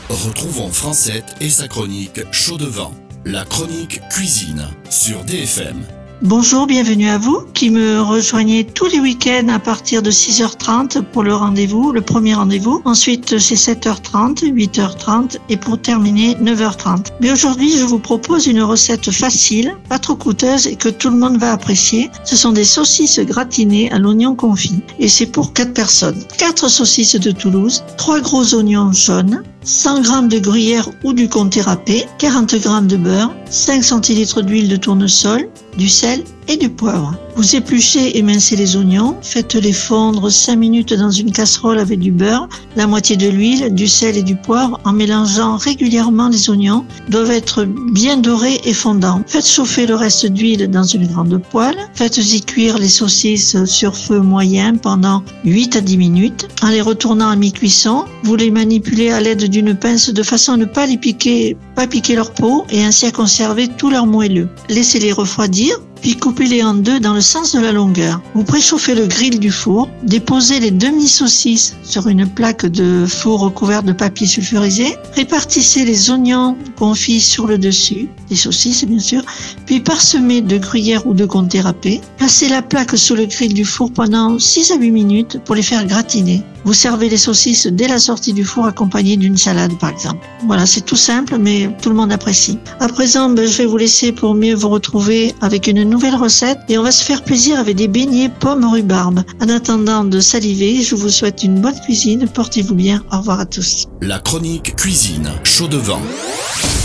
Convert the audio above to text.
Retrouvons Francette et sa chronique Chaud devant, la chronique cuisine sur DFM. Bonjour, bienvenue à vous qui me rejoignez tous les week-ends à partir de 6h30 pour le rendez-vous, le premier rendez-vous. Ensuite, c'est 7h30, 8h30 et pour terminer, 9h30. Mais aujourd'hui, je vous propose une recette facile, pas trop coûteuse et que tout le monde va apprécier. Ce sont des saucisses gratinées à l'oignon confit et c'est pour 4 personnes. 4 saucisses de Toulouse, 3 gros oignons jaunes, 100 g de gruyère ou du comté râpé, 40 g de beurre, 5 centilitres d'huile de tournesol, du sel et du poivre. Vous épluchez et émincez les oignons, faites-les fondre 5 minutes dans une casserole avec du beurre, la moitié de l'huile, du sel et du poivre en mélangeant régulièrement les oignons, doivent être bien dorés et fondants. Faites chauffer le reste d'huile dans une grande poêle, faites-y cuire les saucisses sur feu moyen pendant 8 à 10 minutes. En les retournant à mi-cuisson, vous les manipulez à l'aide d'une pince de façon à ne pas piquer leur peau et ainsi à conserver tout leur moelleux. Laissez-les refroidir, puis coupez-les en deux dans le sens de la longueur. Vous préchauffez le grill du four, déposez les demi-saucisses sur une plaque de four recouverte de papier sulfurisé, répartissez les oignons confits sur le dessus, les saucisses bien sûr, puis parsemez de gruyère ou de comté râpé. Placez la plaque sur le grill du four pendant 6 à 8 minutes pour les faire gratiner. Vous servez les saucisses dès la sortie du four accompagnées d'une salade par exemple. Voilà, c'est tout simple mais tout le monde apprécie. À présent, je vais vous laisser pour mieux vous retrouver avec une nouvelle recette et on va se faire plaisir avec des beignets pommes rhubarbe. En attendant de saliver, je vous souhaite une bonne cuisine, portez-vous bien, au revoir à tous. La chronique cuisine Chaud devant.